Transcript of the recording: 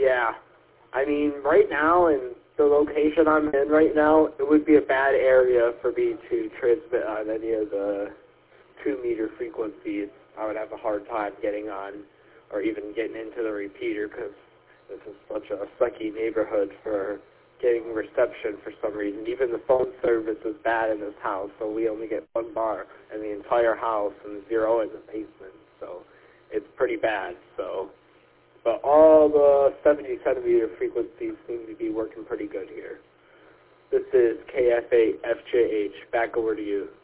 Yeah. I mean, right now, in the location I'm in right now, it would be a bad area for me to transmit on any of the 2-meter frequencies. I would have a hard time getting on or even getting into the repeater because this is such a sucky neighborhood for getting reception for some reason. Even the phone service is bad in this house, so we only get 1 bar in the entire house and 0 in the basement. So it's pretty bad. But all the 70 centimeter frequencies seem to be working pretty good here. This is KFA FJH. Back over to you.